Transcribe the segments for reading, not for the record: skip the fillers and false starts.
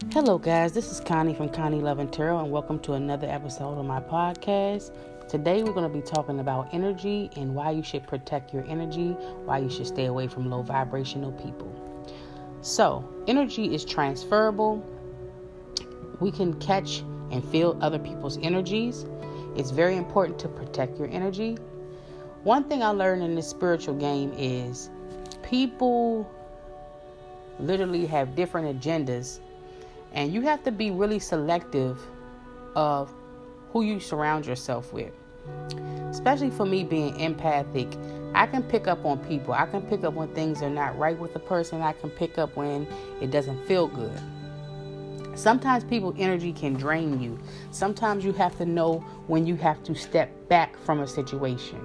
Hello, guys. This is Connie from Connie Love and Tarot, and welcome to another episode of my podcast. Today, we're going to be talking about energy and why you should protect your energy, why you should stay away from low vibrational people. So, energy is transferable. We can catch and feel other people's energies. It's very important to protect your energy. One thing I learned in this spiritual game is people literally have different agendas. And you have to be really selective of who you surround yourself with. Especially for me being empathic, I can pick up on people. I can pick up when things are not right with the person. I can pick up when it doesn't feel good. Sometimes people's energy can drain you. Sometimes you have to know when you have to step back from a situation.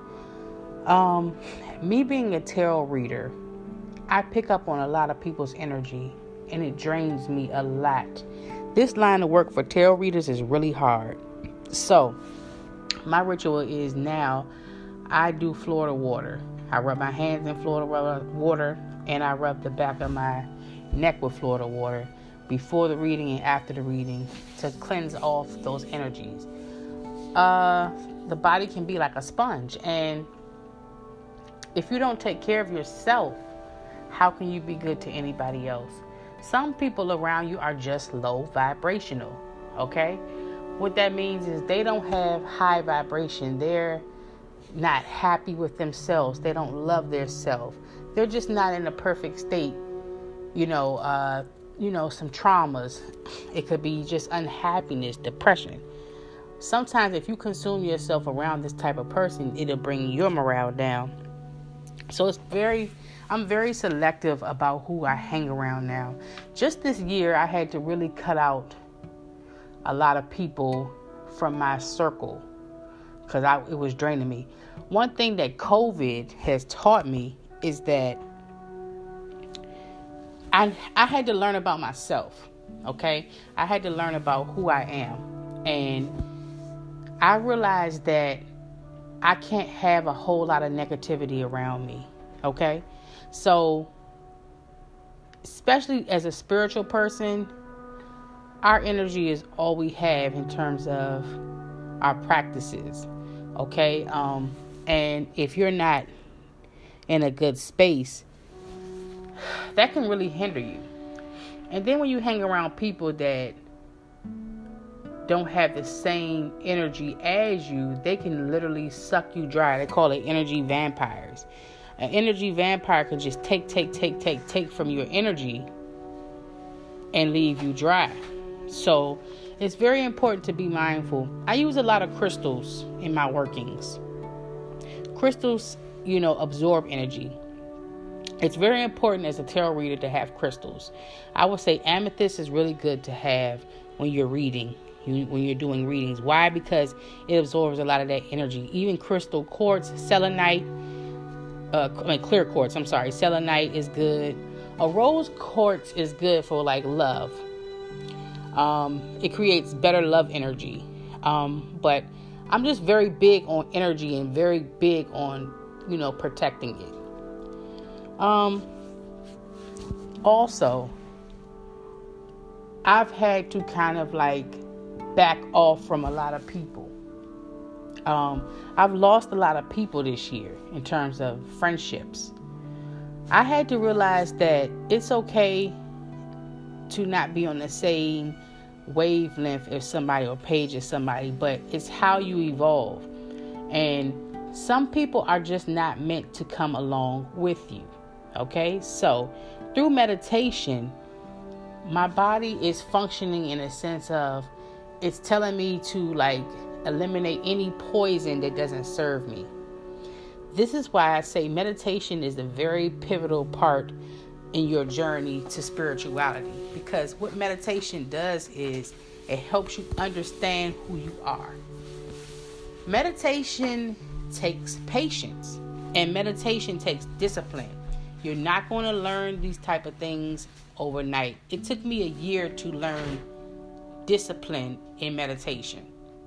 Me being a tarot reader, I pick up on a lot of people's energy. And it drains me a lot. This line of work for tarot readers is really hard. So, my ritual is now I do Florida water. I rub my hands in Florida water, and I rub the back of my neck with Florida water before the reading and after the reading to cleanse off those energies. The body can be like a sponge, and if you don't take care of yourself, how can you be good to anybody else? Some people around you are just low vibrational, okay? What that means is they don't have high vibration. They're not happy with themselves. They don't love their self. They're just not in a perfect state. Some traumas. It could be just unhappiness, depression. Sometimes if you consume yourself around this type of person, it'll bring your morale down. So I'm very selective about who I hang around now. Just this year, I had to really cut out a lot of people from my circle because it was draining me. One thing that COVID has taught me is that I had to learn about myself, okay? I had to learn about who I am. And I realized that I can't have a whole lot of negativity around me, okay? So, especially as a spiritual person, our energy is all we have in terms of our practices, okay? And if you're not in a good space, that can really hinder you. And then when you hang around people that don't have the same energy as you, they can literally suck you dry. They call it energy vampires. An energy vampire can just take from your energy and leave you dry. So it's very important to be mindful. I use a lot of crystals in my workings. Crystals, absorb energy. It's very important as a tarot reader to have crystals. I would say amethyst is really good to have when you're reading, when you're doing readings. Why? Because it absorbs a lot of that energy. Even crystal quartz, selenite, clear quartz, selenite is good. A rose quartz is good for love. It creates better love energy. But I'm just very big on energy and very big on, protecting it. Also, I've had to kind of back off from a lot of people. I've lost a lot of people this year in terms of friendships. I had to realize that it's okay to not be on the same wavelength as somebody or page as somebody, but it's how you evolve. And some people are just not meant to come along with you. Okay? So through meditation, my body is functioning in a sense of it's telling me to eliminate any poison that doesn't serve me. This is why I say meditation is a very pivotal part in your journey to spirituality, because what meditation does is it helps you understand who you are. Meditation takes patience, and meditation takes discipline. You're not going to learn these type of things overnight. It took me a year to learn discipline in meditation.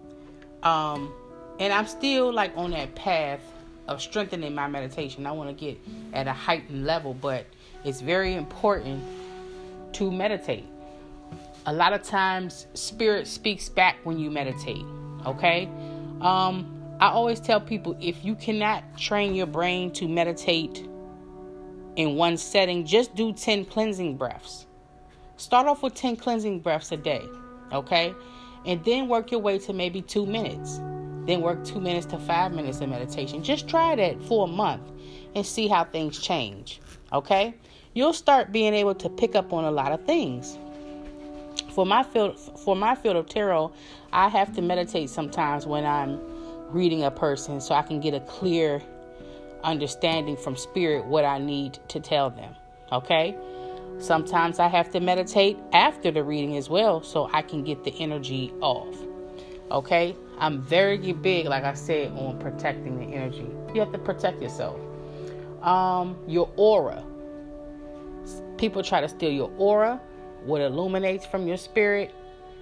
And I'm still on that path of strengthening my meditation. I want to get at a heightened level, but it's very important to meditate. A lot of times, spirit speaks back when you meditate. Okay? I always tell people, if you cannot train your brain to meditate in one setting, just do 10 cleansing breaths. Start off with 10 cleansing breaths a day. Okay? And then work your way to maybe 2 minutes. Then work 2 minutes to 5 minutes of meditation. Just try that for a month and see how things change. Okay? You'll start being able to pick up on a lot of things. For my field of tarot, I have to meditate sometimes when I'm reading a person, so I can get a clear understanding from spirit what I need to tell them. Okay? Sometimes I have to meditate after the reading as well, so I can get the energy off. Okay? I'm very big, like I said, on protecting the energy. You have to protect yourself. Your aura. People try to steal your aura, what illuminates from your spirit.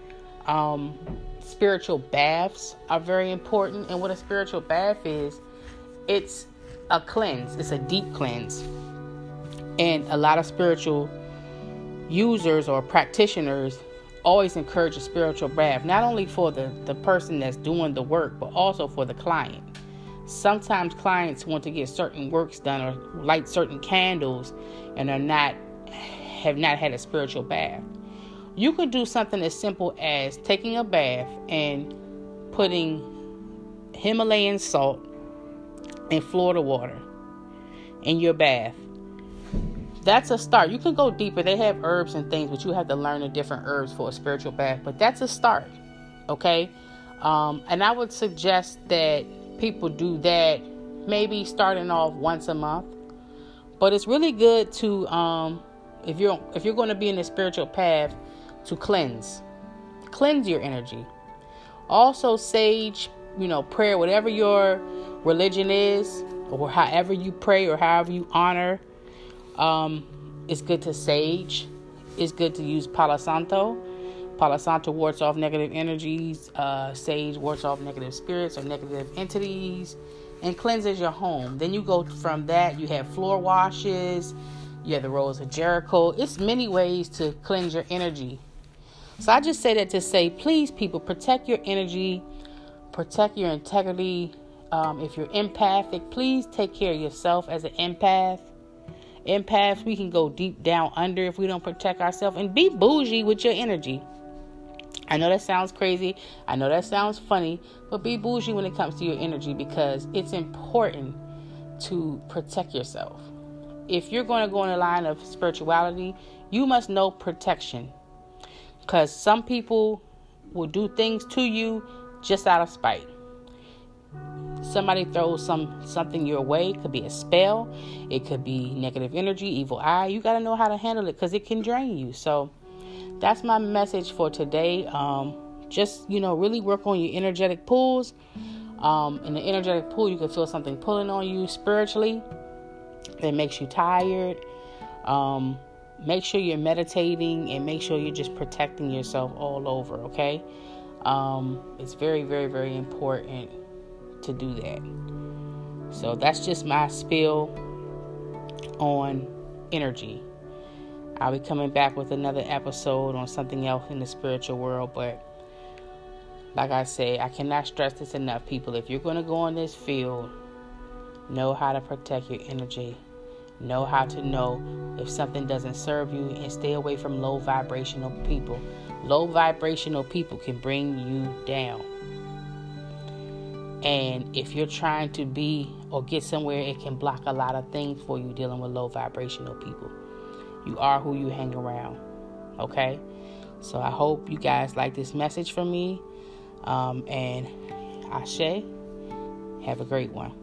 Spiritual baths are very important. And what a spiritual bath is, it's a cleanse. It's a deep cleanse. And a lot of spiritual users or practitioners always encourage a spiritual bath, not only for the person that's doing the work, but also for the client. Sometimes clients want to get certain works done or light certain candles and have not had a spiritual bath. You could do something as simple as taking a bath and putting Himalayan salt and Florida water in your bath. That's a start. You can go deeper. They have herbs and things, but you have to learn the different herbs for a spiritual bath. But that's a start. Okay? And I would suggest that people do that maybe starting off once a month. But it's really good to, if you're going to be in the spiritual path, to cleanse your energy. Also, sage, prayer, whatever your religion is, or however you pray or however you honor. It's good to sage. It's good to use Palo Santo. Palo Santo wards off negative energies. Sage wards off negative spirits or negative entities and cleanses your home. Then you go from that. You have floor washes. You have the Rose of Jericho. It's many ways to cleanse your energy. So I just say that to say, please, people, protect your energy. Protect your integrity. If you're empathic, please take care of yourself as an empath. Empaths, we can go deep down under if we don't protect ourselves, and be bougie with your energy. I know that sounds crazy. I know that sounds funny, but be bougie when it comes to your energy, because it's important to protect yourself. If you're going to go in the line of spirituality, you must know protection, because some people will do things to you just out of spite. Somebody throws something your way. It could be a spell. It could be negative energy, evil eye. You got to know how to handle it, because it can drain you. So that's my message for today. Just, really work on your energetic pulls. In the energetic pull, you can feel something pulling on you spiritually that makes you tired. Make sure you're meditating, and make sure you're just protecting yourself all over, okay? It's very, very, very important to do that. So that's just my spiel on energy. I'll be coming back with another episode on something else in the spiritual world, but like I say, I cannot stress this enough, people. If you're going to go in this field, know how to protect your energy. Know how to know if something doesn't serve you, and stay away from low vibrational people. Low vibrational people can bring you down. And if you're trying to be or get somewhere, it can block a lot of things for you dealing with low vibrational people. You are who you hang around. Okay? So I hope you guys like this message from me. And Ashe, have a great one.